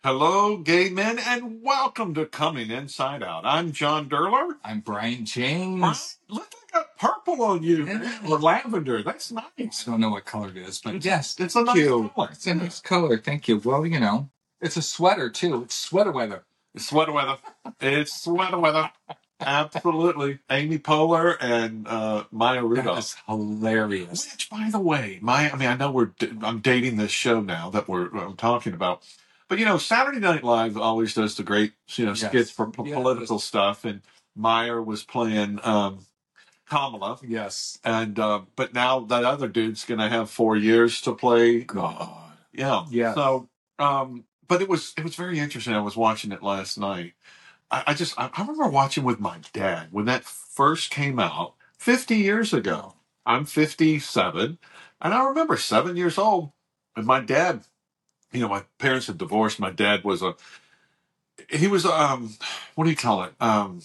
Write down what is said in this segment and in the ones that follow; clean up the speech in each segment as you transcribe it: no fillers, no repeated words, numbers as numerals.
Hello, gay men, and welcome to Coming Inside Out. I'm John Derler. I'm Brian Brian, James. look, I got purple on you, Yeah. or lavender. That's I nice. don't know what color it is, but yes, It's a thank nice you. color. It's a nice color. Thank you. Well, it's a sweater too. It's sweater weather. It's sweater weather. It's sweater weather. Absolutely. Amy Poehler and Maya That Rudolph. is hilarious. Which, by the way, I know I'm dating this show now that I'm talking about, but Saturday Night Live always does the great, skits Yes. for political stuff, and Meyer was playing Kamala, Yes. and but now that other dude's gonna have 4 years to play. God. Yeah. Yes. So, but it was very interesting. I was watching it last night. I remember watching with my dad when that first came out 50 years ago. I'm 57, and I remember 7 years old, and my dad. My parents had divorced. My dad was what do you call it?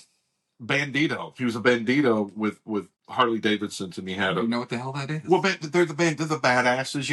Bandito. He was a bandito with Harley Davidsons, and he had You know what the hell that is? well, they're the badasses,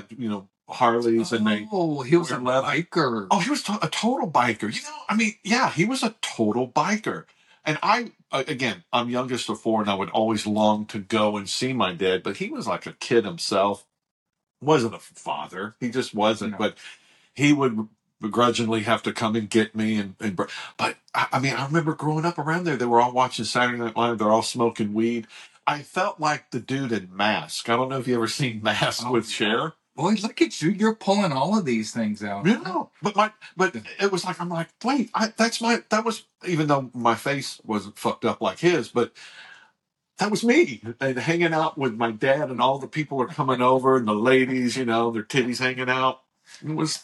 Harleys, and they. Oh, he was a wear leather. biker. Oh, he was a total biker. He was a total biker. And again, I'm youngest of four, and I would always long to go and see my dad, but he was like a kid himself. Wasn't a father. He just wasn't. No. But he would begrudgingly have to come and get me. But I remember growing up around there. They were all watching Saturday Night Live. They're all smoking weed. I felt like the dude in Mask. I don't know if you ever seen Mask with Cher. Boy, look at you! You're pulling all of these things out. Yeah, but it was like I'm like, wait, that was, even though my face wasn't fucked up like his, but that was me, and hanging out with my dad, and all the people were coming over, and the ladies, their titties hanging out. It was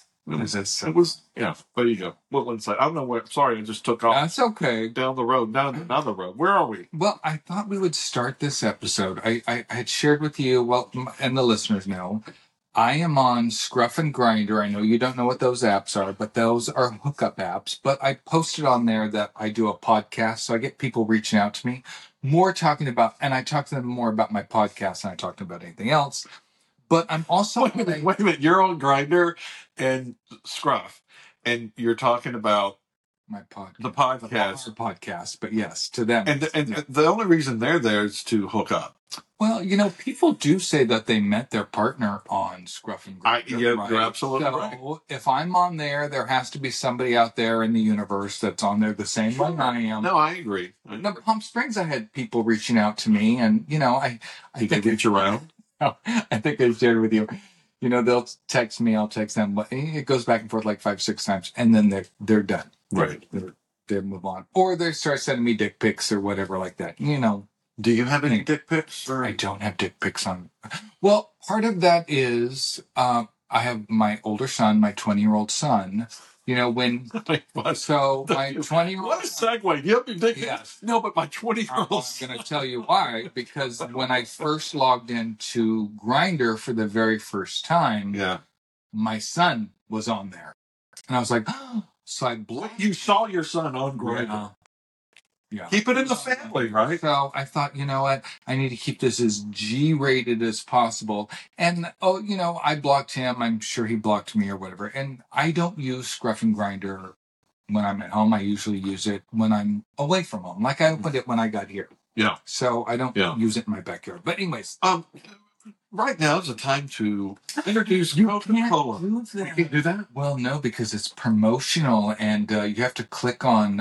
yeah. There you go. Little insight. I don't know where. Sorry, I just took off. That's okay. Down the road. Down the road. Where are we? Well, I thought we would start this episode. I had shared with you, and the listeners know, I am on Scruff and Grinder. I know you don't know what those apps are, but those are hookup apps. But I posted on there that I do a podcast, so I get people reaching out to me, more talking about, and I talk to them more about my podcast than I talk to them about anything else. But I'm also wait a minute. You're on Grinder and Scruff, and you're talking about my podcast, the podcast. But yes, to them, and the only reason they're there is to hook up. Well, people do say that they met their partner on Scruff and Grinder. Right? You're absolutely right. If I'm on there has to be somebody out there in the universe that's on there the same way I am. No, I agree. In Palm Springs, I had people reaching out to me, and I think they reach around. I think I shared with you. They'll text me, I'll text them, but it goes back and forth like 5-6 times, and then they're done. Right. They move on, or they start sending me dick pics or whatever like that. Do you have any dick pics? I don't have dick pics on. Well, part of that is I have my older son, my 20-year-old son. When so my 20-year-old. What a segue! You have your dick pics? Yes. No, but my 20-year-old. I'm going to tell you why. Because when I first logged into Grindr for the very first time, my son was on there, and I was like, oh. So I blocked. You saw your son on Grindr. Yeah. Keep it in the family, right? So I thought, you know what? I need to keep this as G-rated as possible. And, I blocked him. I'm sure he blocked me or whatever. And I don't use Scruff and Grinder when I'm at home. I usually use it when I'm away from home. Like I opened it when I got here. Yeah. So I don't use it in my backyard. But anyways. Right now is the time to introduce Coca-Cola. You can't do that? Well, no, because it's promotional, and you have to click on.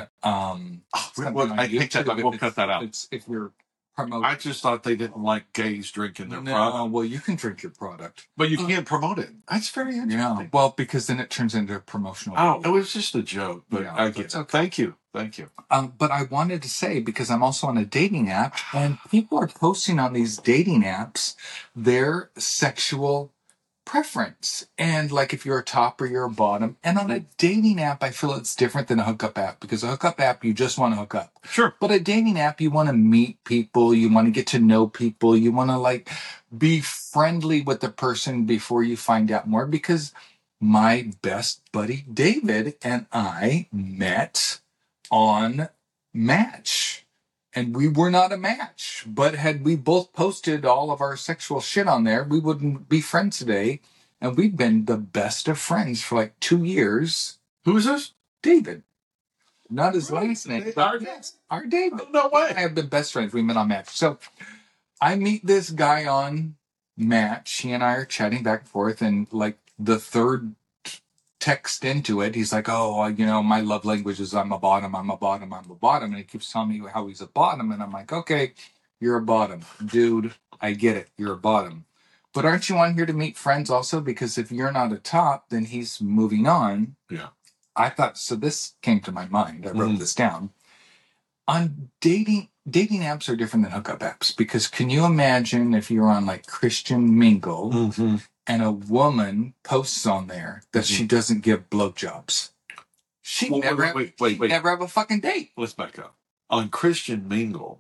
I hate that. We'll cut that out. If you're promoting. I just thought they didn't like gays drinking their product. Well, you can drink your product, but you can't promote it. That's very interesting. Yeah, well, because then it turns into a promotional. Oh, it was just a joke, but I get it. Okay. Thank you. But I wanted to say, because I'm also on a dating app, and people are posting on these dating apps their sexual preference, and like if you're a top or you're a bottom. And on a dating app, I feel it's different than a hookup app, because a hookup app, you just want to hook up. Sure. But a dating app, you want to meet people, you want to get to know people, you want to be friendly with the person before you find out more. Because my best buddy David and I met on Match, and we were not a match, but had we both posted all of our sexual shit on there, we wouldn't be friends today. And we've been the best of friends for 2 years. Who is this? David. Not his last name. Our David. Oh, no way. I have been best friends. We met on Match. So I meet this guy on Match. He and I are chatting back and forth, and like the third text into it, he's like, "Oh, my love language is I'm a bottom, I'm a bottom, I'm a bottom," and he keeps telling me how he's a bottom, and I'm like, "Okay, you're a bottom, dude. I get it. You're a bottom, but aren't you on here to meet friends also? Because if you're not a top, then he's moving on." Yeah. I thought so. This came to my mind. I wrote this down. On dating apps are different than hookup apps, because can you imagine if you're on like Christian Mingle Mm-hmm. and a woman posts on there that she doesn't give blowjobs? She never have a fucking date. Let's back up. On Christian Mingle.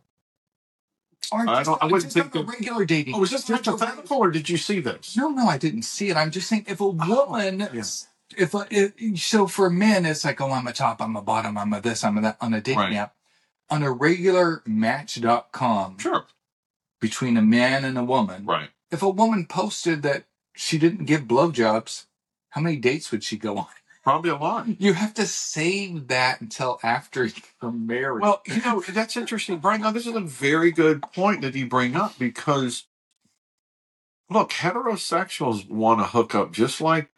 Or I wouldn't think a regular dating. Oh, was this hypothetical, or did you see this? No, I didn't see it. I'm just saying, if a woman, so for men, it's like, oh, I'm a top, I'm a bottom, I'm a this, I'm a that on a dating app. On a regular Match.com, sure, between a man and a woman, right? If a woman posted that she didn't give blowjobs, how many dates would she go on? Probably a lot. You have to save that until after you're married. Well, that's interesting, Brian. Now, this is a very good point that you bring up, because look, heterosexuals want to hook up just like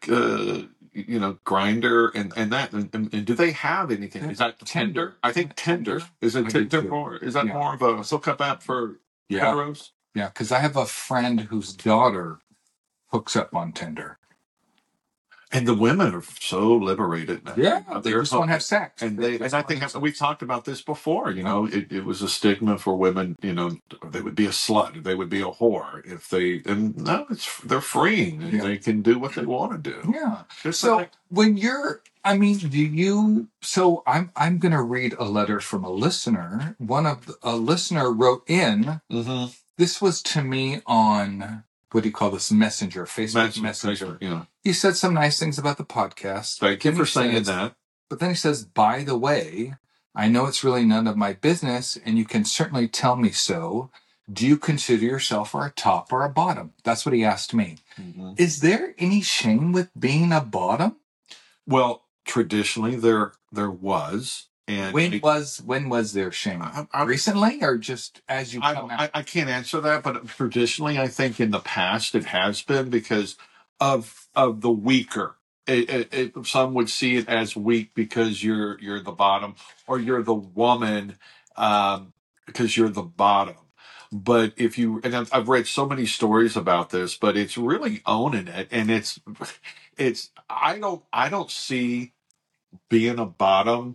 Grindr and that. And do they have anything? Is that Tinder? I think Tinder is it Tinder more? Is that more of a hookup app for heteros? Yeah, because I have a friend whose daughter hooks up on Tinder. And the women are so liberated now. Yeah, they just want to have sex. And I think we've talked about this before. It was a stigma for women. They would be a slut, they would be a whore if they. And no, they're freeing. And they can do what they want to do. Yeah. So when you're, do you? So I'm going to read a letter from a listener. A listener wrote in. Mm-hmm. This was to me on. What do you call this? Messenger, Facebook Messenger. Yeah. He said some nice things about the podcast. Thank you for saying that. But then he says, by the way, I know it's really none of my business, and you can certainly tell me so. Do you consider yourself a top or a bottom? That's what he asked me. Mm-hmm. Is there any shame with being a bottom? Well, traditionally there was. And when was there shame? Recently, or just as you come out? I can't answer that, but traditionally, I think in the past it has been because of the weaker. Some would see it as weak because you're the bottom, or you're the woman because you're the bottom. But I've read so many stories about this, but it's really owning it, and it's I don't see being a bottom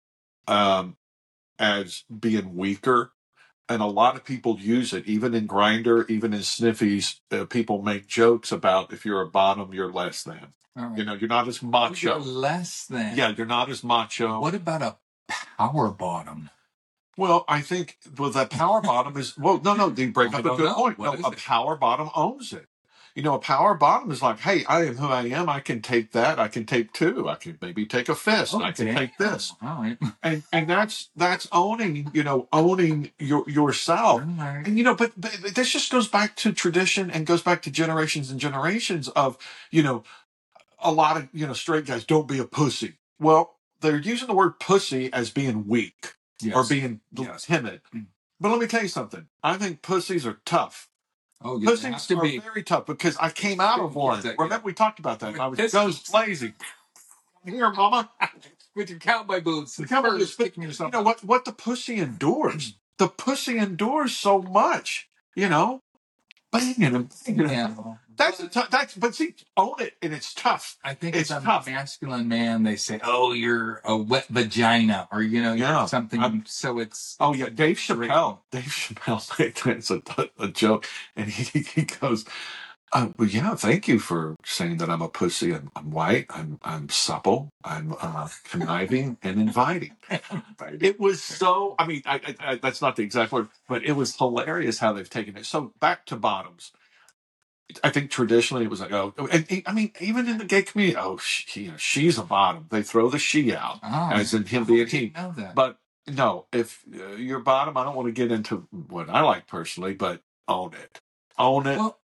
as being weaker, and a lot of people use it, even in Grindr, even in Sniffies. People make jokes about if you're a bottom, you're less than. Right. You're not as macho. You're less than. Yeah, you're not as macho. What about a power bottom? Well, I think that power bottom is no. You bring up a good point. No, a power bottom owns it. A power bottom is like, hey, I am who I am. I can take that. I can take two. I can maybe take a fist. I can take this. All right. And that's owning, owning yourself. Right. And, but this just goes back to tradition and goes back to generations and generations of, a lot of, straight guys, don't be a pussy. Well, they're using the word pussy as being weak or being timid. But let me tell you something. I think pussies are tough. Oh, pussies are very tough, because I came out of one. Remember, we talked about that. I was just lazy. Here, mama. With your cowboy boots. The cowboy boots. Kicking yourself. What the pussy endures. The pussy endures so much. Banging and banging. Yeah. But see, own it, and it's tough. I think it's a masculine man. They say, "Oh, you're a wet vagina," or you're something. So it's Dave Chappelle. Dave Chappelle made a joke, and he goes, "Well, thank you for saying that I'm a pussy. I'm white. I'm supple. I'm conniving and inviting." It was so. I that's not the exact word, but it was hilarious how they've taken it. So back to bottoms. I think traditionally it was like, even in the gay community, she's a bottom. They throw the she out as in him being he. But no, if you're bottom, I don't want to get into what I like personally, but own it. Own it. Well,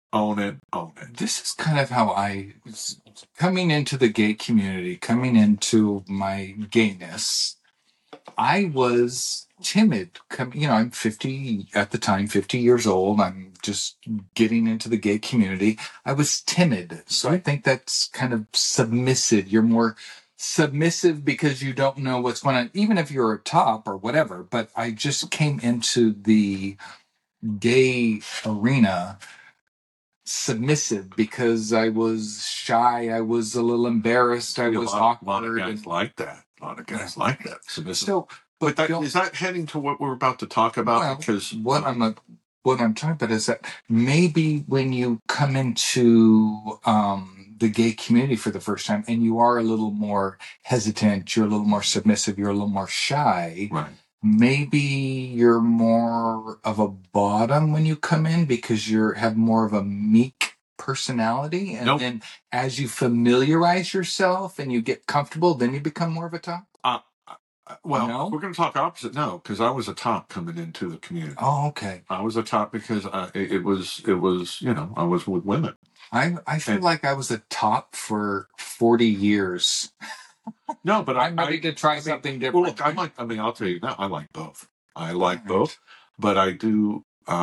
Own it. Own it. This is kind of how coming into the gay community, coming into my gayness, I was timid. I'm 50 at the time, 50 years old. I'm just getting into the gay community. I was timid. So I think that's kind of submissive. You're more submissive because you don't know what's going on, even if you're a top or whatever. But I just came into the gay arena submissive because I was shy. I was a little embarrassed. I was awkward. A lot of guys like that. A lot of guys like that. Submissive. So, but is that heading to what we're about to talk about? Well, because what I'm talking about is that maybe when you come into the gay community for the first time and you are a little more hesitant, you're a little more submissive, you're a little more shy. Right. Maybe you're more of a bottom when you come in because you have more of a meek personality, and then as you familiarize yourself and you get comfortable, then you become more of a top. Well, we're going to talk opposite. No, because I was a top coming into the community. Oh, okay. I was a top because it was I was with women. I feel like I was a top for 40 years. No, but I'm ready to try something different. Well, look, I'll tell you now, I like both. I like both, but I do.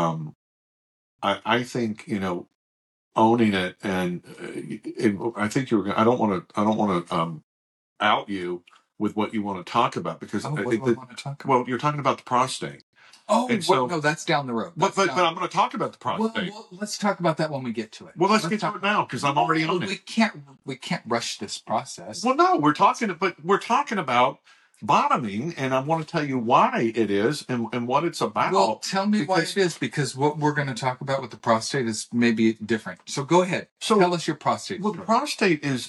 I think owning it, and I think you were. I don't want to out you with what you want to talk about because I think that. Want to talk about? Well, you're talking about the prostate. Oh, no, that's down the road. But I'm going to talk about the prostate. Well, let's talk about that when we get to it. Well, let's get to it now because I'm already on it. We can't rush this process. Well, no, we're talking about bottoming, and I want to tell you why it is and what it's about. Well, tell me why it is, because what we're going to talk about with the prostate is maybe different. So go ahead. So tell us your prostate. Well, the prostate is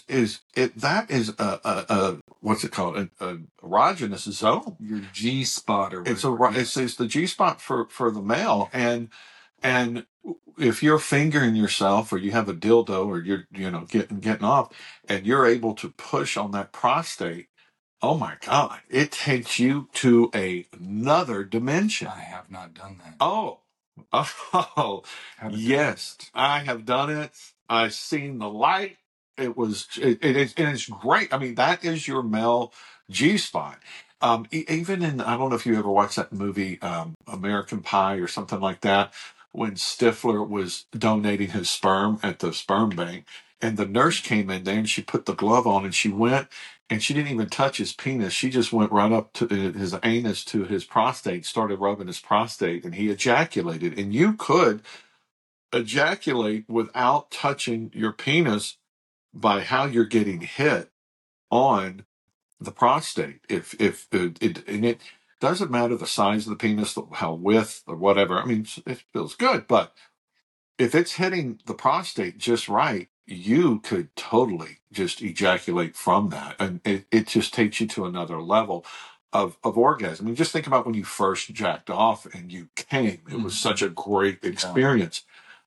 a what's it called? An erogenous zone. Your G spot, or it's the G spot for the male, and if you're fingering yourself or you have a dildo or you're getting off and you're able to push on that prostate, oh my God, it takes you to another dimension. I have not done that. Oh, yes, I have done it. I've seen the light. It's great. I mean, that is your male G spot. Even in, I don't know if you ever watched that movie, American Pie or something like that, when Stifler was donating his sperm at the sperm bank, and the nurse came in there and she put the glove on and she went and she didn't even touch his penis. She just went right up to his anus to his prostate, started rubbing his prostate, and he ejaculated. And you could ejaculate without touching your penis by how you're getting hit on the prostate. If it doesn't matter the size of the penis, how width or whatever. I mean, it feels good, but if it's hitting the prostate just right, you could totally just ejaculate from that, and it just takes you to another level of orgasm. I mean, just think about when you first jacked off and you came. It was such a great experience.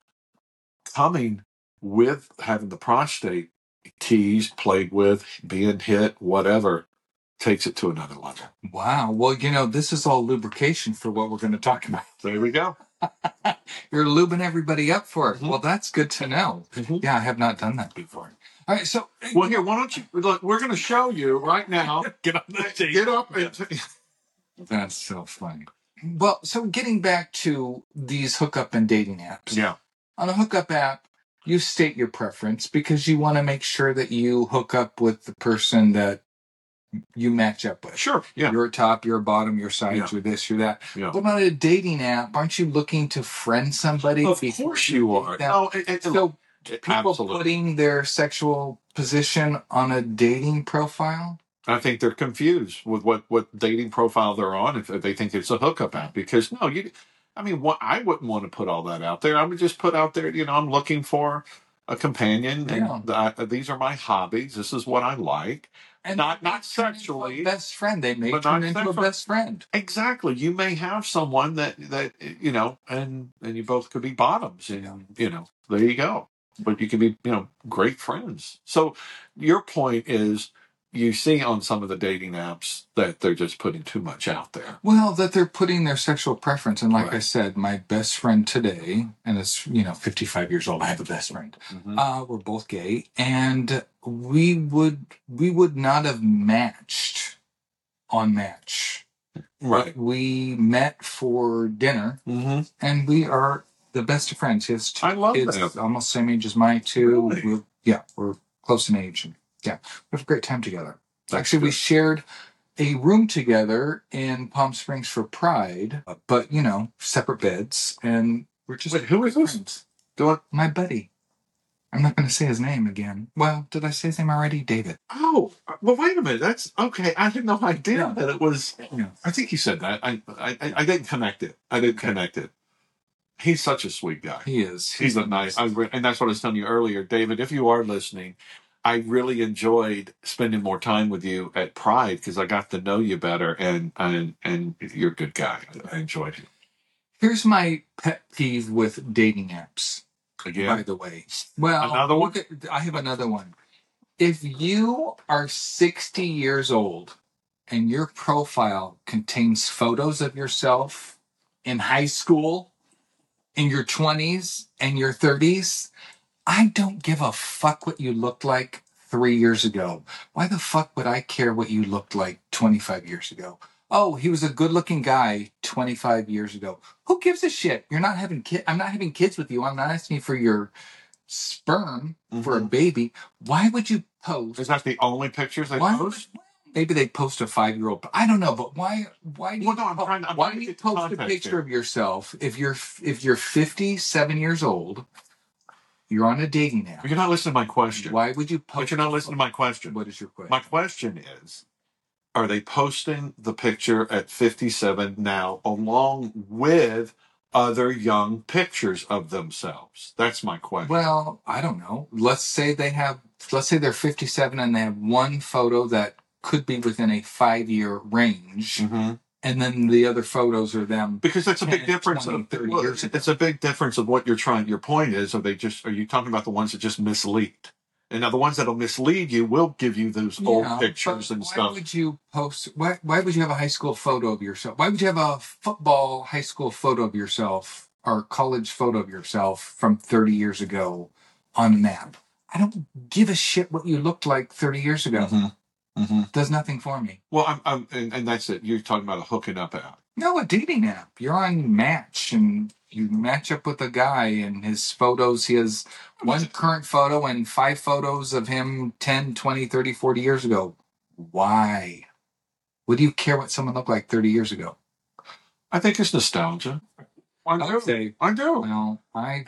Coming with having the prostate teased, played with, being hit, whatever, takes it to another level. Wow. Well, this is all lubrication for what we're going to talk about. There we go. You're lubing everybody up for it. Mm-hmm. Well, that's good to know. Mm-hmm. Yeah, I have not done that before. All right, so... Well, here, why don't you... Look, we're going to show you right now. Get up. Get up. That's so funny. Well, so getting back to these hookup and dating apps. Yeah. On a hookup app, you state your preference because you want to make sure that you hook up with the person that you match up with. Sure, yeah. You're a top, you're a bottom, you're sides, you're this, you're that. Yeah. But on a dating app, aren't you looking to friend somebody? Of course you are. No, so people putting their sexual position on a dating profile? I think they're confused with what dating profile they're on if they think it's a hookup app. Because no, I wouldn't want to put all that out there. I would just put out there, I'm looking for a companion, and these are my hobbies. This is what I like. And not sexually. Best friend. They may turn into a best friend. Exactly. You may have someone that and you both could be bottoms, and there you go. But you can be great friends. So your point is you see on some of the dating apps that they're just putting too much out there. Well, that they're putting their sexual preference. And like I Right. said, my best friend today, and it's, 55 years old, I have a best friend. We're both gay, and we would not have matched on Match. Right. We met for dinner, and we are the best of friends. His I love kids, that. almost same age as mine too. Really? We're close in age, and we have a great time together. That's Actually, we good. shared a room together in Palm Springs for Pride, but separate beds, and we're just Wait, who is this? friends. Doing? My buddy. I'm not going to say his name again. Well, did I say his name already? David. Oh, well, wait a minute. That's okay. I had no idea Yeah. that it was. Yeah. I think he said that. I didn't connect it. I didn't connect it. He's such a sweet guy. He is. He's a nice. And that's what I was telling you earlier, David. If you are listening, I really enjoyed spending more time with you at Pride because I got to know you better, and you're a good guy. I enjoyed you. Here's my pet peeve with dating apps. Again, By the way, well, another one. I have another one. If you are 60 years old and your profile contains photos of yourself in high school, in your 20s and your 30s, I don't give a fuck what you looked like 3 years ago. Why the fuck would I care what you looked like 25 years ago? Oh, he was a good-looking guy 25 years ago. Who gives a shit? You're not having kids. I'm not having kids with you. I'm not asking you for your sperm for a baby. Why would you post? Is that the only pictures they post? Maybe they post a 5-year-old. I don't know, but why do you, why do you post a picture of yourself if you're 57 years old? You're on a dating app. You're not listening to my question. Why would you post? But you're not listening to my question. What is your question? My question is, are they posting the picture at 57 now along with other young pictures of themselves? That's my question. Well, I don't know. Let's say they're 57 and they have one photo that could be within a 5-year range. And then the other photos are them. Because that's a big difference. 20, 30 years ago. It's a big difference of what you're trying. Your point is, are you talking about the ones that just mislead? And now the ones that'll mislead you will give you those old pictures and stuff. Why would you post? Why would you have a high school photo of yourself? Why would you have a football high school photo of yourself or college photo of yourself from 30 years ago on an app? I don't give a shit what you looked like 30 years ago. Does nothing for me. Well, and that's it. You're talking about a hooking up app. No, a dating app. You're on Match and you match up with a guy and his photos. He has one current photo and 5 photos of him 10, 20, 30, 40 years ago. Why? Would you care what someone looked like 30 years ago? I think it's nostalgia. I do. Well,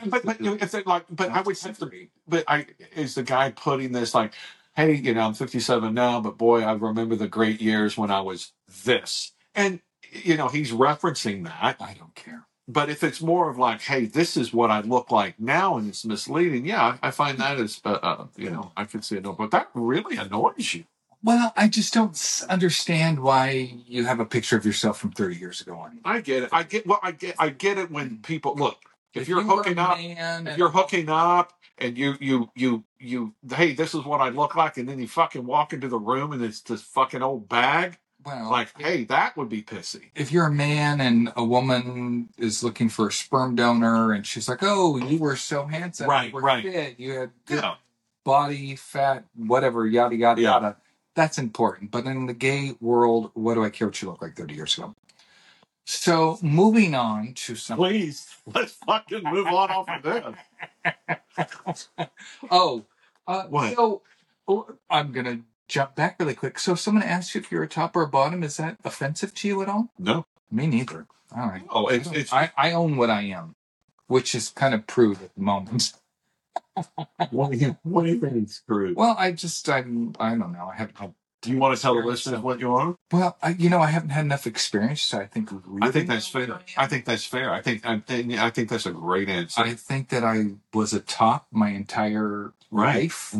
is the guy putting this like, hey, I'm 57 now, but boy, I remember the great years when I was this. And, he's referencing that. I don't care. But if it's more of like, hey, this is what I look like now and it's misleading, I find that as, I can see it. But that really annoys you. Well, I just don't understand why you have a picture of yourself from 30 years ago on. I get it. I get it when people look. If you're hooking up, and you, hey, this is what I look like, and then you fucking walk into the room and it's this fucking old bag. Well, hey, that would be pissy. If you're a man and a woman is looking for a sperm donor, and she's like, "Oh, you were so handsome, you were fit, you had good body, fat, whatever, yada yada yada." That's important. But in the gay world, what do I care what you look like 30 years ago? So moving on to something. Please, let's fucking move on off of this. What? So I'm going to jump back really quick. So if someone asks you if you're a top or a bottom, is that offensive to you at all? No. Me neither. All right. Oh, I own what I am, which is kind of proved at the moment. What do you think is screwed? Well, I don't know. I haven't had. Do you want to tell the listeners what you are? Well, I haven't had enough experience, so I think that's fair. I think that's fair. I think that's a great answer. I think that I was a top my entire life.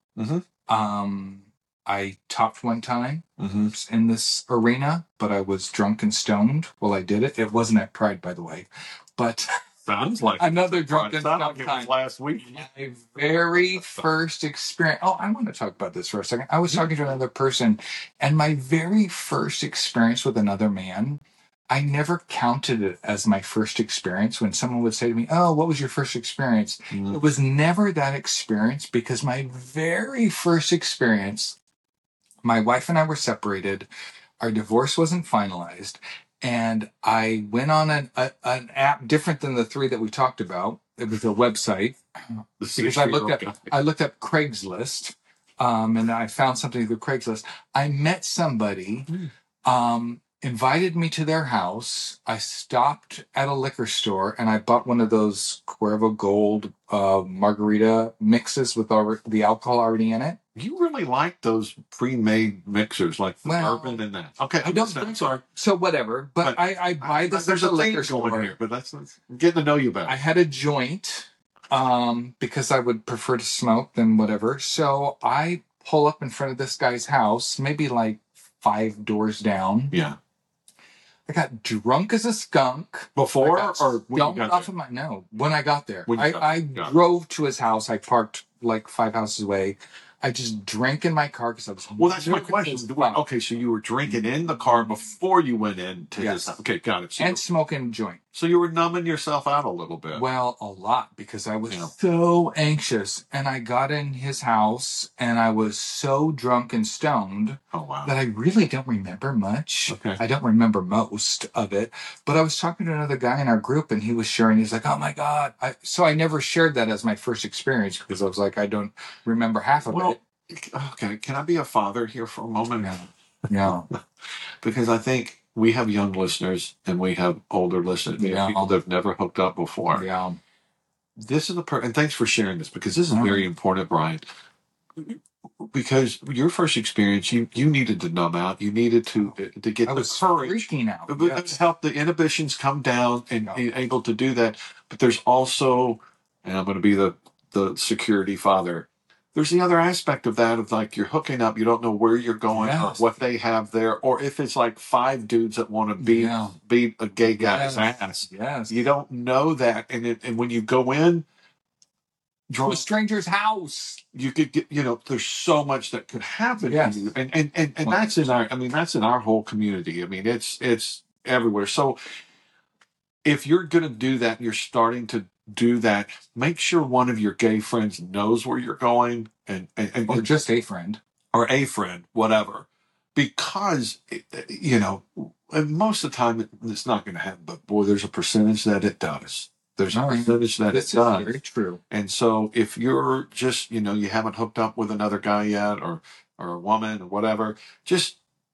I topped one time in this arena, but I was drunk and stoned while I did it. It wasn't at Pride, by the way, but Sounds like another drunken sounded stump like it time. was last week. My very first experience. Oh, I want to talk about this for a second. I was talking to another person, and my very first experience with another man, I never counted it as my first experience. When someone would say to me, "Oh, what was your first experience?" It was never that experience, because my very first experience, my wife and I were separated. Our divorce wasn't finalized, and I went on an app different than the three that we talked about. It was a website, because I looked up Craigslist, and I found something through Craigslist. I met somebody, invited me to their house. I stopped at a liquor store and I bought one of those Cuervo Gold margarita mixes with the alcohol already in it. You really like those pre-made mixers, like the bourbon and that. Okay, I don't. I'm sorry. So whatever, but I buy this there's at a the liquor thing store. going here, but that's I'm getting to know you better. I had a joint, because I would prefer to smoke than whatever. So I pull up in front of this guy's house, maybe like 5 doors down. Yeah. I got drunk as a skunk. Before or when you got off there? of my no, when I got there. When you got I there. drove to his house. I parked like 5 houses away. I just drank in my car because I was. Well, that's my question. Okay, so you were drinking in the car before you went into his house. Okay, got it. So and smoking a joint. So you were numbing yourself out a little bit. Well, a lot, because I was so anxious. And I got in his house and I was so drunk and stoned that I really don't remember much. Okay. I don't remember most of it. But I was talking to another guy in our group and he was sharing. He's like, oh my God. So I never shared that as my first experience because I was like, I don't remember half of it. Okay. Can I be a father here for a moment? Yeah. Because I think we have young listeners and we have older listeners. We have people that have never hooked up before. Yeah. This is and thanks for sharing this, because this is very important, Brian. Because your first experience, you needed to numb out. You needed to get the courage. Freaking out. Yes. Help the inhibitions come down and be able to do that. But there's also, and I'm going to be the security father, there's the other aspect of that, of like you're hooking up, you don't know where you're going or what they have there, or if it's like 5 dudes that want to beat a gay guy's ass. Yes. You don't know that, and when you go in to a stranger's house, you could get, there's so much that could happen to you, and that's in our whole community. I mean, it's everywhere. So if you're going to do that, you're starting to do that, make sure one of your gay friends knows where you're going, or just a friend, whatever, because most of the time it's not going to happen, but boy, there's a percentage that it does. There's a percentage that it does. Very true. And so if you're just, you haven't hooked up with another guy yet, or a woman or whatever, just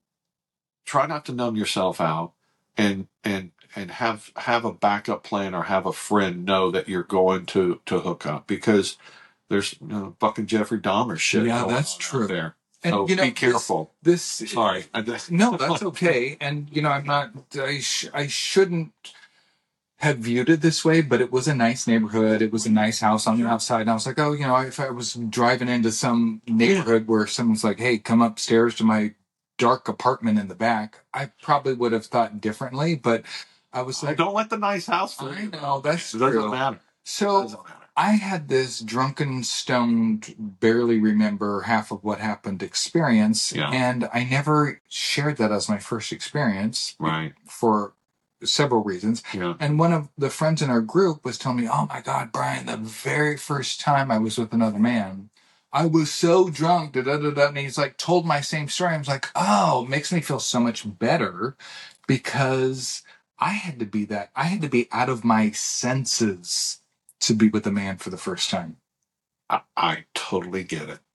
try not to numb yourself out, and have a backup plan, or have a friend know that you're going to hook up, because there's fucking Jeffrey Dahmer shit. Yeah, that's true. There. And so be careful. Sorry. No, that's okay. And I'm not. I shouldn't have viewed it this way, but it was a nice neighborhood. It was a nice house on the outside. And I was like, oh, if I was driving into some neighborhood where someone's like, hey, come upstairs to my dark apartment in the back, I probably would have thought differently. But I was like, don't let the nice house fool you. I know, that's true. It doesn't matter. So I had this drunken, stoned, barely remember half of what happened experience. Yeah. And I never shared that as my first experience. Right. For several reasons. Yeah. And one of the friends in our group was telling me, oh my God, Brian, the very first time I was with another man, I was so drunk, and he's like, told my same story. I was like, oh, it makes me feel so much better, because I had to be out of my senses to be with a man for the first time. I totally get it.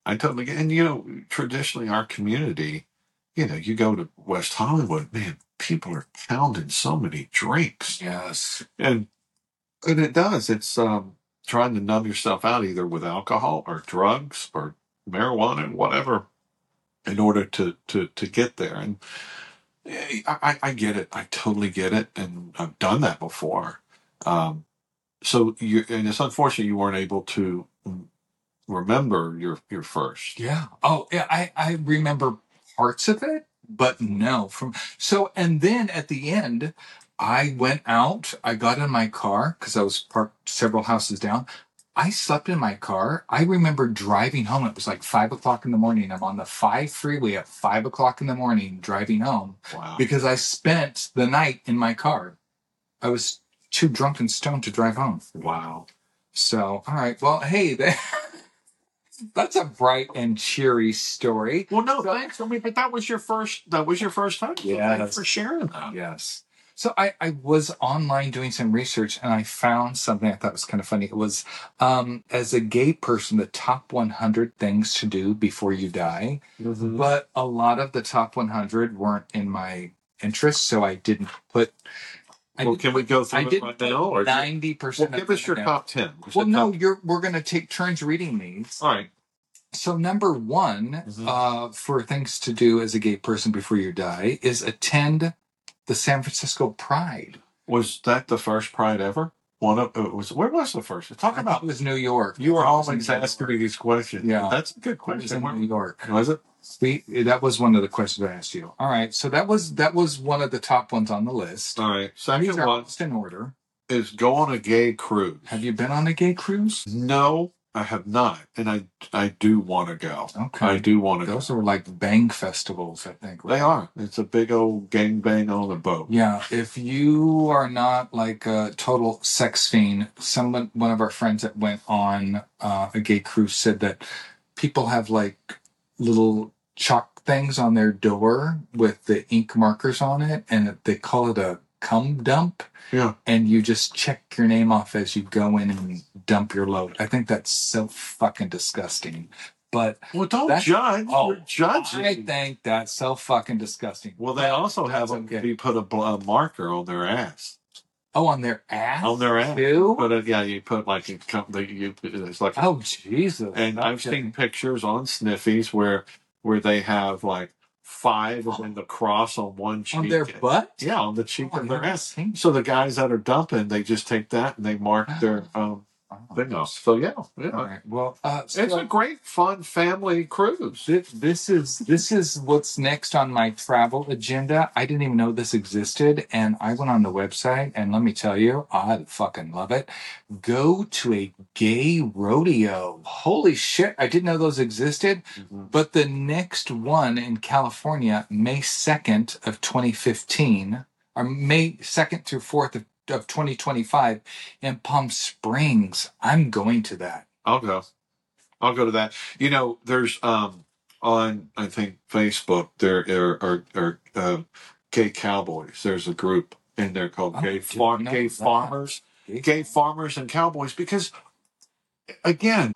And traditionally our community, you go to West Hollywood, man, people are pounding so many drinks. Yes. And it does. It's trying to numb yourself out, either with alcohol or drugs or marijuana, whatever, in order to get there. And I get it. I totally get it. And I've done that before. And it's unfortunate you weren't able to remember your first. Yeah. Oh, yeah. I remember parts of it, but no. And then at the end, I went out. I got in my car because I was parked several houses down. I slept in my car. I remember driving home. It was like 5 o'clock in the morning. I'm on the 5 freeway at 5 o'clock in the morning driving home Wow. because I spent the night in my car. I was too drunk and stoned to drive home. Wow. So, all right. Well, hey, that's a bright and cheery story. Well, no, thanks. I mean, but that was your first time. So Yeah, thanks for sharing that. Yes. So I was online doing some research and I found something I thought was kind of funny. It was, as a gay person, the top 100 things to do before you die. Mm-hmm. But a lot of the top 100 weren't in my interest, so I didn't put. Well, can we go through it right now? Or 90%. well, give us your top 10. Well, no, we're going to take turns reading these. All right. So number one, for things to do as a gay person before you die is attend the San Francisco Pride. Was that the first Pride ever? Where was the first? Talk about it was New York. You were always asking me these questions. Yeah, that's a good question. It was in New York. Was it? That was one of the questions I asked you. All right, so that was one of the top ones on the list. All right, second one in order is go on a gay cruise. Have you been on a gay cruise? No, I have not, and I do want to go. Okay, I do want to go. Those are like bang festivals, I think. Right? They are. It's a big old gangbang on the boat. Yeah, if you are not like a total sex fiend, one of our friends that went on a gay cruise said that people have like little chalk things on their door with the ink markers on it, and they call it a cum dump. Yeah. And you just check your name off as you go in and dump your load. I think that's so fucking disgusting. But well, don't judge. Oh, you're judging. I think that's so fucking disgusting. Well, they also have you put a marker on their ass. Oh, on their ass? On their ass. Too? But yeah, you put like it's like. Oh, Jesus! And I've seen pictures on Sniffies where they have like 5 of them, the cross on one cheek. On their butt? Yeah, on the cheek of their ass. So the guys that are dumping, they just take that and they mark their thing off. So yeah. All right. Well, it's a great, fun family cruise. This is what's next on my travel agenda. I didn't even know this existed, and I went on the website, and let me tell you, I fucking love it. Go to a gay rodeo. Holy shit! I didn't know those existed. Mm-hmm. But the next one in California, May 2nd of 2015, or May 2nd through 4th of 2025 in Palm Springs. I'm going to that. I'll go to that. You know, there's on I think Facebook there are gay cowboys. There's a group in there called gay farmers and cowboys, because again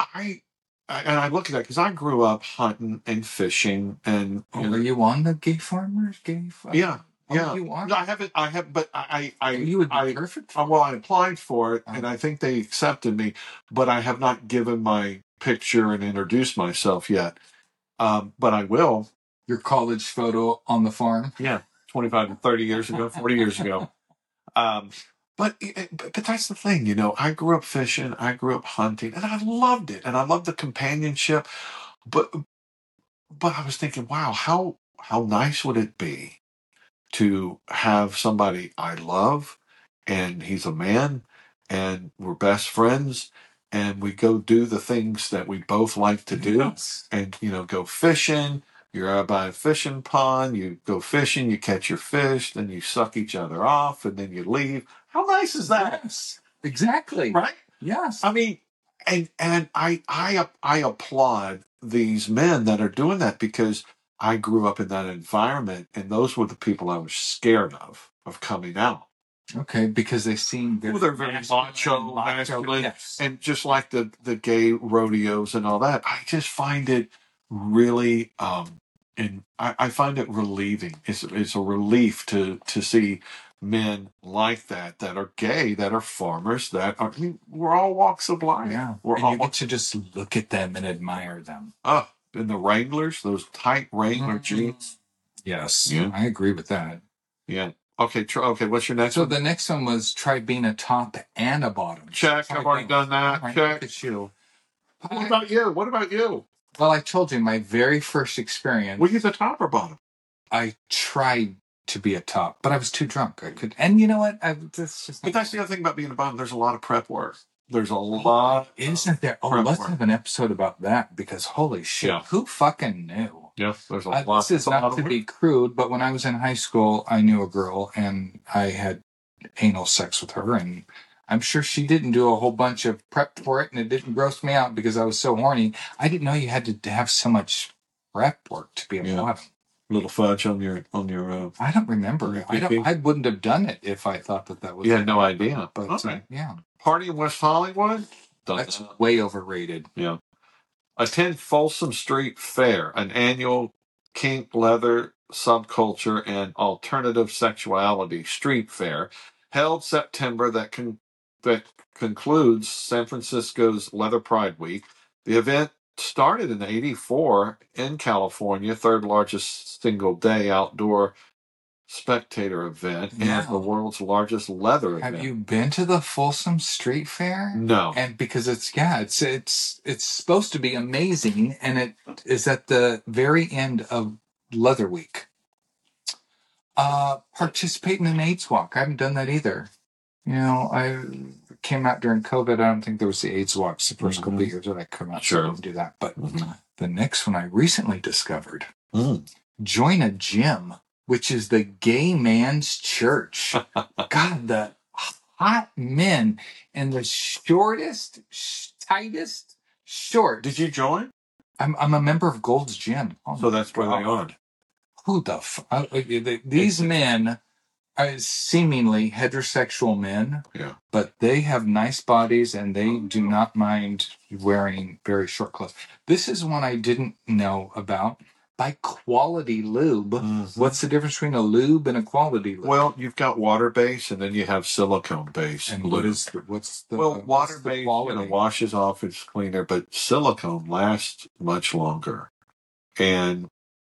I look at that because I grew up hunting and fishing and are you on the gay farmers? Yeah. Yeah, you are. No, I haven't, but you would be perfect. Well, I applied for it, and I think they accepted me, but I have not given my picture and introduced myself yet. But I will. Your college photo on the farm? Yeah, 25 to 30 years ago, 40 years ago. But that's the thing, you know. I grew up fishing, I grew up hunting, and I loved it, and I loved the companionship. But I was thinking, wow, how nice would it be to have somebody I love, and he's a man, and we're best friends, and we go do the things that we both like to do, and go fishing. You're out by a fishing pond, you go fishing, you catch your fish, then you suck each other off, and then you leave. How nice is that? Yes, exactly. Right? Yes. I mean, and I applaud these men that are doing that, because I grew up in that environment, and those were the people I was scared of coming out. Okay, because they seem they're very macho, masculine, yes. And just like the gay rodeos and all that, I just find it really, and I find it relieving. It's a relief to see men like that are gay, that are farmers, that are. I mean, we're all walks of life. Yeah, you get to just look at them and admire them. And the Wranglers, those tight Wrangler jeans. Yes, yeah. I agree with that. Yeah. Okay. What's your next one? So the next one was try being a top and a bottom. Check. I've already done that. Right, check. Look at you. What about you? Well, I told you my very first experience. Were you the top or bottom? I tried to be a top, but I was too drunk. I could, and you know what? That's just. But that's the other thing about being a bum. There's a lot of prep work. There's a lot. Isn't there? Oh, prep let's work. have an episode about that because holy shit, Yeah. who fucking knew? Yeah, there's a lot. This is not to be crude, but when I was in high school, I knew a girl and I had anal sex with her, and I'm sure she didn't do a whole bunch of prep for it, and it didn't gross me out because I was so horny. I didn't know you had to have so much prep work to be a bottom. Little fudge on your. I don't remember. I wouldn't have done it if I thought that was. You had no idea. But Okay. yeah, Party in West Hollywood. that's way overrated. Yeah. Attend Folsom Street Fair, an annual kink, leather, subculture, and alternative sexuality street fair held September that concludes San Francisco's Leather Pride Week. The event started in '84 in California, third largest single day outdoor spectator event and the world's largest leather event. Have you been to the Folsom Street Fair? No. And because it's supposed to be amazing, and it is at the very end of Leather Week. Participate in an AIDS walk. I haven't done that either. You know, I came out during COVID. I don't think there was the AIDS walks the first couple of years that I come out. Sure. So I didn't do that. But the next one I recently discovered, join a gym, which is the gay man's church. God, the hot men and the shortest, tightest shorts. Did you join? I'm a member of Gold's Gym. Oh, so that's where they are. Who the these men are seemingly heterosexual men, but they have nice bodies and they do not mind wearing very short clothes. This is one I didn't know about. By Quality Lube. What's the difference between a lube and a quality lube? Well, you've got water base and then you have silicone base. And lube. what's the water base washes off, it's cleaner, but silicone lasts much longer. And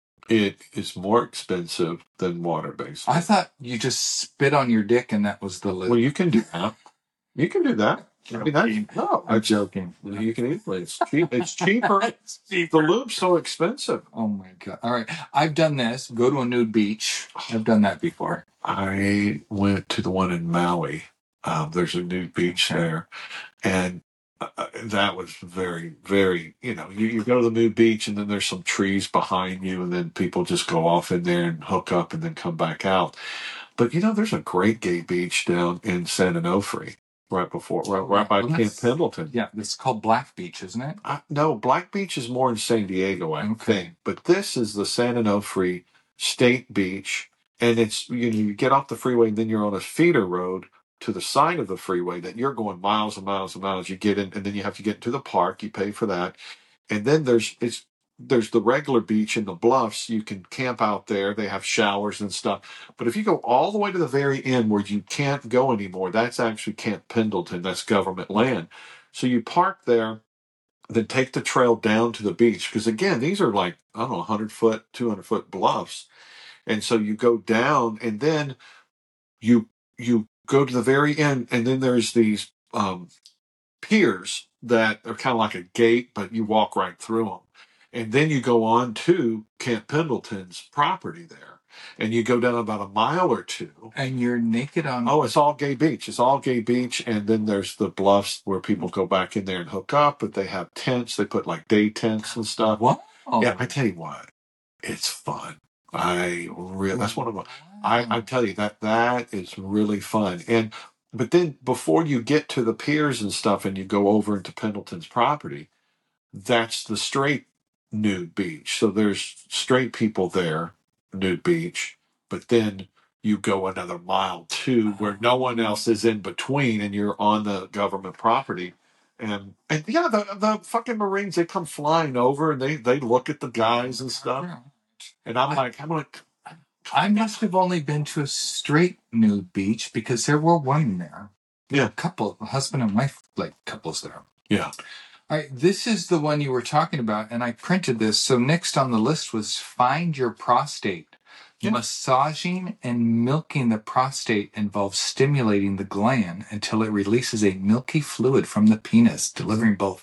it is more expensive than water based. I thought you just spit on your dick and that was the lube. Well, you can do that. You can do that. I mean, I'm joking. You can easily. It's cheap. It's cheaper. The lube's so expensive. Oh my god! All right, I've done this. Go to a nude beach. I've done that before. I went to the one in Maui. There's a nude beach there, and that was very, very. You go to the nude beach, and then there's some trees behind you, and then people just go off in there and hook up, and then come back out. But there's a great gay beach down in San Onofre. Right by Camp Pendleton. Yeah, it's called Black Beach, isn't it? No, Black Beach is more in San Diego, I think. But this is the San Onofre State Beach, and it's you get off the freeway, and then you're on a feeder road to the side of the freeway that you're going miles and miles and miles. You get in, and then you have to get into the park. You pay for that, and then there's the regular beach in the bluffs. You can camp out there. They have showers and stuff. But if you go all the way to the very end where you can't go anymore, that's actually Camp Pendleton. That's government land. So you park there, then take the trail down to the beach. Because again, these are like, 100-foot, 200-foot bluffs. And so you go down and then you go to the very end. And then there's these piers that are kind of like a gate, but you walk right through them. And then you go on to Camp Pendleton's property there. And you go down about a mile or two. And you're naked on... Oh, it's all gay beach. It's all gay beach. And then there's the bluffs where people go back in there and hook up. But they have tents. They put like day tents and stuff. What? Yeah, I tell you what. It's fun. That's one of them. I tell you, that is really fun. But then before you get to the piers and stuff and you go over into Pendleton's property, that's the straight nude beach. So there's straight people there, nude beach, but then you go another mile too where no one else is in between and you're on the government property. And yeah, the fucking Marines, they come flying over and they look at the guys and stuff. And I'm like, I must have only been to a straight nude beach because there were women there. Yeah. A couple, husband and wife, like couples there. Yeah. All right, this is the one you were talking about, and I printed this. So next on the list was Find Your Prostate. Yeah. Massaging and milking the prostate involves stimulating the gland until it releases a milky fluid from the penis, delivering both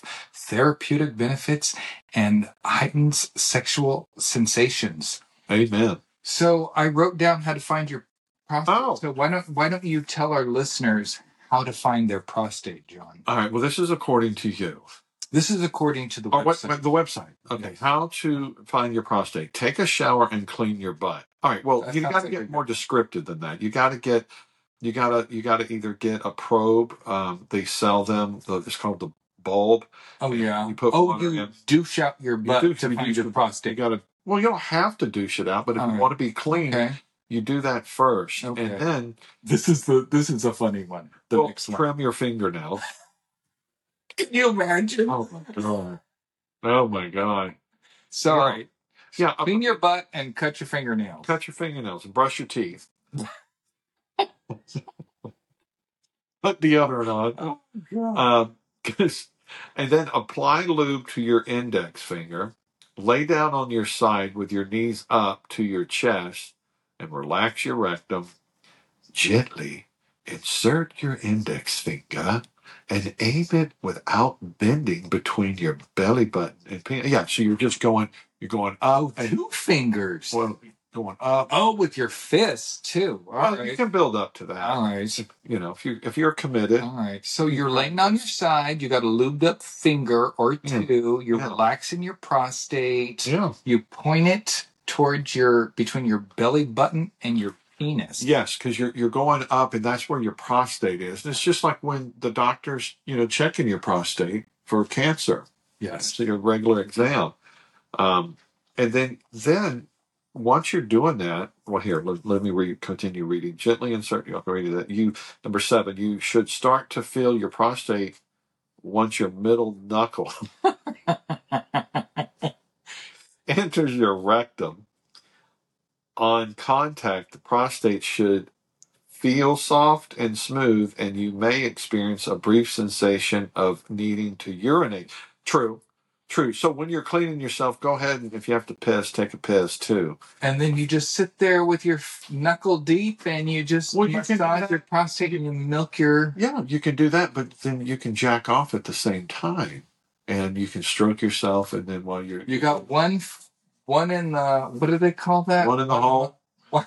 therapeutic benefits and heightens sexual sensations. Amen. So I wrote down how to find your prostate. Oh. So why don't you tell our listeners how to find their prostate, John? All right. Well, this is according to you. This is according to the Oh, website. the website. Okay. Yes. How to find your prostate. Take a shower and clean your butt. All right. Well, That you sounds got to like get a more good- descriptive than that. You got to either get a probe. They sell them. It's called the bulb. Oh And yeah. you put Oh, water you in. douche out your butt to find douche your the butt. prostate. You got to. Well, you don't have to douche it out, but if All you right. want to be clean, Okay. you do that first, Okay. and then This is a funny one. The next one. trim your fingernails. Can you imagine? Oh my god. Oh my god. So, all right. Yeah. Clean your butt and cut your fingernails. Cut your fingernails and brush your teeth. Put deodorant on. Oh god. And then apply lube to your index finger. Lay down on your side with your knees up to your chest and relax your rectum. Gently insert your index finger and aim it without bending between your belly button and penis. Yeah, so you're going up and Two fingers. well, going up. Oh, with your fists too. All Well, right. you can build up to that. All right. You know, if you're committed. All right. So you're laying on your side. You got a lubed up finger or two. You're relaxing your prostate. Yeah. You point it towards between your belly button and your penis. Yes, because you're going up, and that's where your prostate is. And it's just like when the doctors, checking your prostate for cancer. Yes. So your regular exam. And then once you're doing that, well, here, let me continue reading. Gently insert your that. Number 7, you should start to feel your prostate once your middle knuckle enters your rectum. On contact, the prostate should feel soft and smooth, and you may experience a brief sensation of needing to urinate. True. So when you're cleaning yourself, go ahead and if you have to piss, take a piss too. And then you just sit there with your knuckle deep and you just massage your prostate and you milk your... Yeah, you can do that, but then you can jack off at the same time. And you can stroke yourself, and then while you're... You got one in the... What do they call that? One in the hole.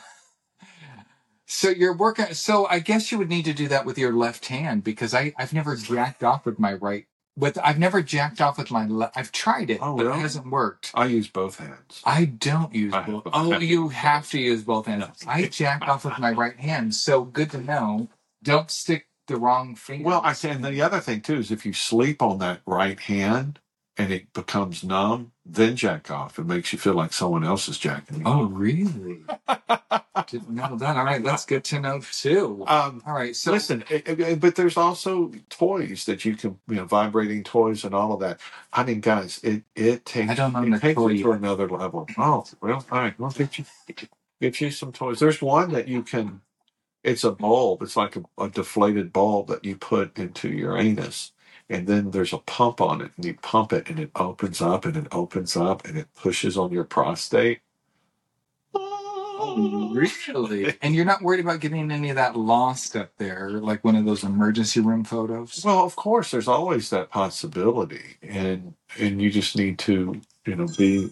So you're working... So I guess you would need to do that with your left hand, because I've never jacked off with my right... I've never jacked off with my left... I've tried it, but it hasn't worked. I use both hands. I don't use both. Oh, you have to use both hands. I jack off with my right hand, so good to know. Don't stick the wrong finger. Well, and the other thing too is if you sleep on that right hand and it becomes numb, then jack off. It makes you feel like someone else is jacking you. Oh, really? Didn't know that. All right, that's good to know too. All right, so listen, but there's also toys that you can, vibrating toys and all of that. I mean, guys, it takes I don't know it takes it to another level. Oh, well, all right, we'll get you some toys. There's one that you can. It's a bulb. It's like a deflated bulb that you put into your anus. And then there's a pump on it. And you pump it and it opens up and it opens up and it pushes on your prostate. Oh, really? And you're not worried about getting any of that lost up there, like one of those emergency room photos? Well, of course, there's always that possibility. And you just need to, be,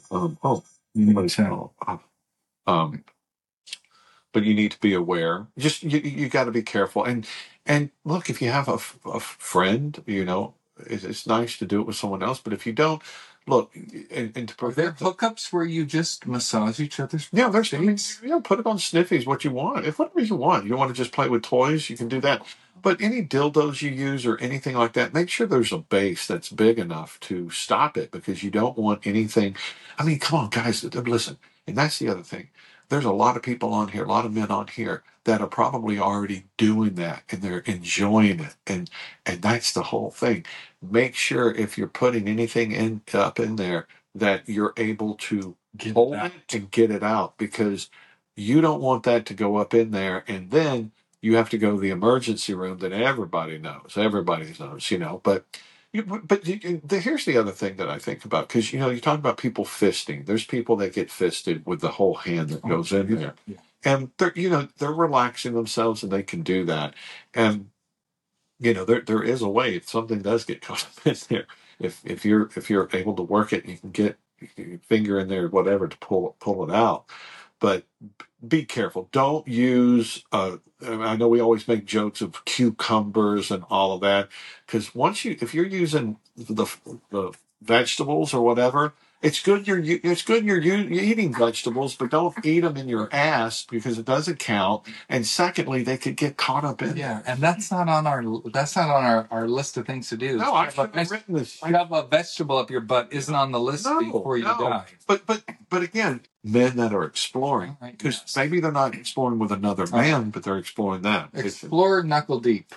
but you need to be aware. Just you got to be careful. And look, if you have a friend, it's nice to do it with someone else. But if you don't, look, and to Are there hookups where you just massage each other's? Yeah, there's. Put it on Sniffies. What you want, if whatever you want. You want to just play with toys, you can do that. But any dildos you use or anything like that, make sure there's a base that's big enough to stop it, because you don't want anything. I mean, come on, guys, listen. And that's the other thing. There's a lot of people on here, a lot of men on here that are probably already doing that and they're enjoying it. And that's the whole thing. Make sure if you're putting anything up in there that you're able to hold it and get it out, because you don't want that to go up in there and then you have to go to the emergency room that everybody knows. Everybody knows, But here's the other thing that I think about, because you talk about people fisting. There's people that get fisted with the whole hand that goes in there, and they're relaxing themselves and they can do that. And there is a way if something does get caught up in there. If you're able to work it, you can get your finger in there, whatever, to pull it out. but be careful. Don't use. I know we always make jokes of cucumbers and all of that, because if you're using the vegetables or whatever, it's good. You're eating vegetables, but don't eat them in your ass because it doesn't count. And secondly, they could get caught up in. Yeah, and that's not on our list of things to do. No, I should have written this. Shove a vegetable up your butt isn't on the list before you die. But again, men that are exploring, because maybe they're not exploring with another man, but they're exploring that. Explore knuckle deep.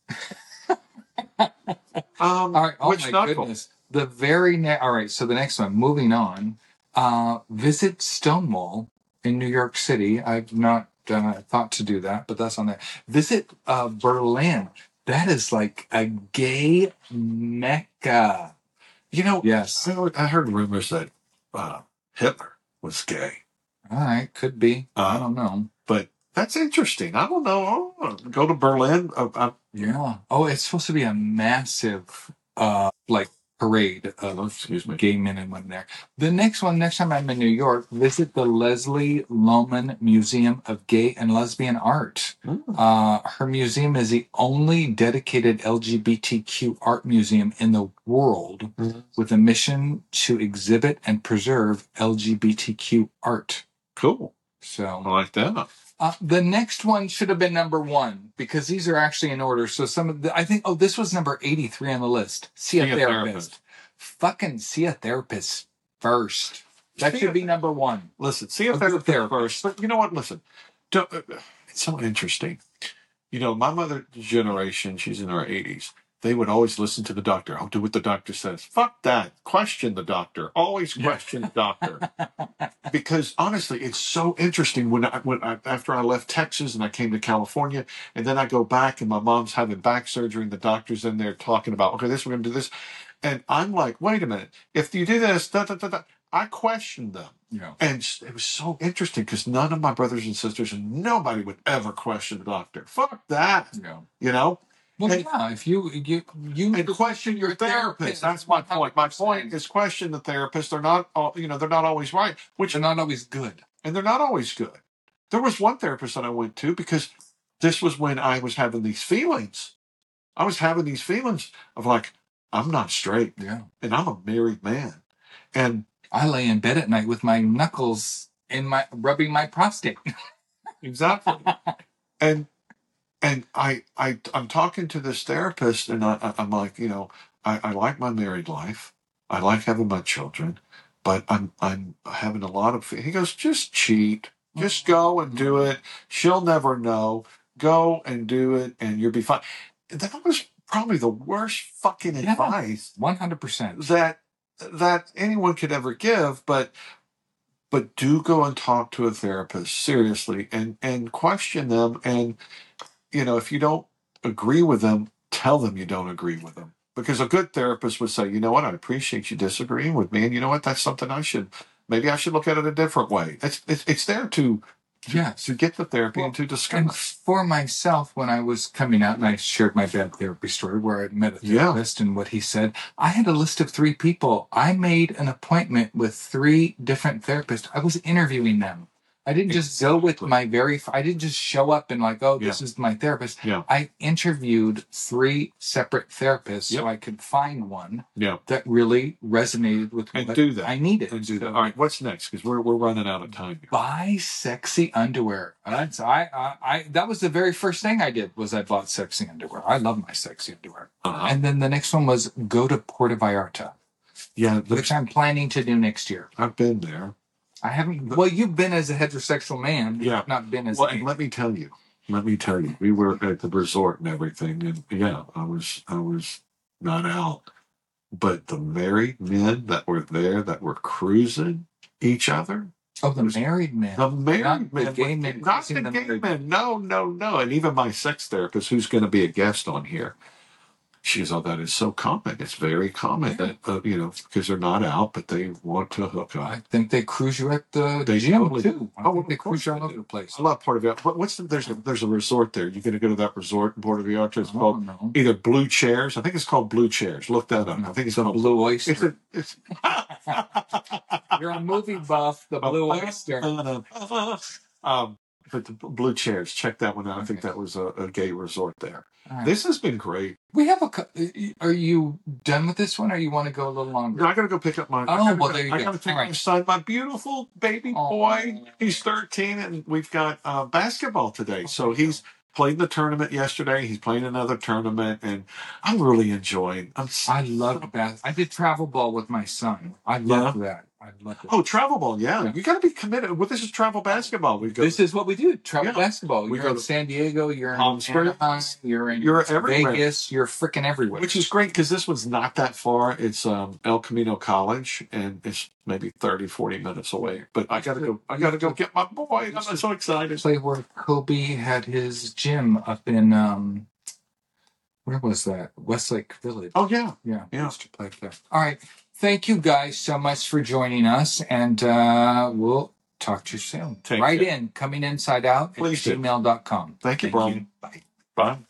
All right. Which my knuckle? Goodness. All right. So the next one. Moving on. Visit Stonewall in New York City. I've not thought to do that, but that's on there. Visit Berlin. That is like a gay mecca. You know. Yes. I heard rumors that Hitler was gay. All right. Could be. I don't know. But that's interesting. I don't know. I'll go to Berlin. Yeah. Oh, it's supposed to be a massive, parade of gay men and women there. The next time I'm in New York, visit the Leslie Lohman Museum of Gay and Lesbian Art. Her museum is the only dedicated LGBTQ art museum in the world with a mission to exhibit and preserve LGBTQ art. Cool. So I like that. The next one should have been number 1 because these are actually in order. So this was number 83 on the list. See a therapist. Fucking see a therapist first. That should be number 1. Listen, see a therapist first. But you know what? Listen, it's so interesting. You know, my mother's generation, she's in her 80s. They would always listen to the doctor. I'll do what the doctor says. Fuck that. Question the doctor. Always question the doctor. Because honestly, it's so interesting after I left Texas and I came to California, and then I go back and my mom's having back surgery and the doctor's in there talking about, okay, we're going to do this. And I'm like, wait a minute. If you do this, I questioned them. Yeah. And it was so interesting because none of my brothers and sisters and nobody would ever question the doctor. Fuck that. Yeah. You know? Well, if you and question your therapist. That's my point. 100%. My point is question the therapist. They're not always right. Which are not always good. And they're not always good. There was one therapist that I went to because this was when I was having these feelings. I was having these feelings of like, I'm not straight. Yeah. And I'm a married man. And I lay in bed at night with my knuckles rubbing my prostate. Exactly. And I'm talking to this therapist, and I'm like, I like my married life. I like having my children, but I'm having a lot of. He goes, just cheat, just go and do it. She'll never know. Go and do it, and you'll be fine. That was probably the worst fucking advice, 100%, that anyone could ever give, but do go and talk to a therapist seriously and question them. And if you don't agree with them, tell them you don't agree with them. Because a good therapist would say, you know what, I appreciate you disagreeing with me, and you know what, that's something I should look at it a different way. It's there to get the therapy and to discuss. And for myself, when I was coming out and I shared my bad therapy story where I met a therapist and what he said, I had a list of 3 people. I made an appointment with 3 different therapists. I was interviewing them. I didn't just go with I didn't just show up and this is my therapist. Yeah. I interviewed 3 separate therapists so I could find one that really resonated with what I needed. And do that. All right, what's next? Because we're running out of time here. Buy sexy underwear. That was the very first thing I did was I bought sexy underwear. I love my sexy underwear. And then the next one was go to Puerto Vallarta. Yeah. Which I'm planning to do next year. I've been there. I haven't. Well, you've been as a heterosexual man. Yeah. Not been as. Well, and let me tell you. We were at the resort and everything, and I was not out. But the married men that were there, that were cruising each other. Oh, the married men. The married men. The gay men. Not the gay men. No. And even my sex therapist, who's going to be a guest on here, She goes, oh, that is so common. It's very common that, because they're not out, but they want to hook up. I think they cruise you at the They gym totally too. I Oh, think of they cruise course you they all over do. the place. I love Puerto Vallarta. There's a resort there. You're going to go to that resort in Puerto Vallarta. It's Oh, called no. either Blue Chairs. I think it's called Blue Chairs. Look that up. I think it's The called Blue Oyster. It's You're a movie buff. The Blue Oyster. But the Blue Chairs, check that one out. I think that was a gay resort there. All right. This has been great. We have Are you done with this one, or you want to go a little longer? No, I got to go pick up my. There you I go. got to take All right. my son, my beautiful baby boy. He's 13, and we've got basketball today. So he's played the tournament yesterday. He's playing another tournament, and I'm really enjoying. I love basketball. I did travel ball with my son. I love that. I love it. Oh, travel ball, yeah. You got to be committed. Well, this is travel basketball. This is what we do. Travel basketball. You're in San Diego. You're in Palm Springs. You're in everywhere. Vegas. You're freaking everywhere. Which is great because this one's not that far. It's El Camino College, and it's maybe 30, 40 minutes away. But I gotta go get my boy. I'm so excited. Play where Kobe had his gym up in where was that? Westlake Village. Oh yeah. Yeah. Used to play there. All right. Thank you guys so much for joining us, and we'll talk to you soon. Coming inside out at gmail.com. Thank you, Brian. Bye. Bye.